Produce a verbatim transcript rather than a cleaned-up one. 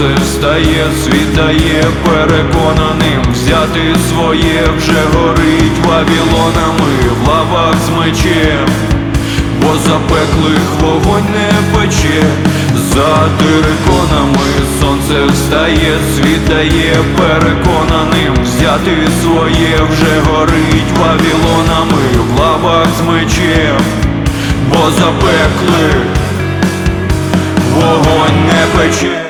Сонце встає, світає, переконаним взяти своє. Вже горить Вавилонами в лавах з мечем, бо запеклих вогонь не пече. За териконами сонце встає, світає, переконаним взяти своє. Вже горить Вавилонами в лавах з мечем, бо запеклих вогонь не пече.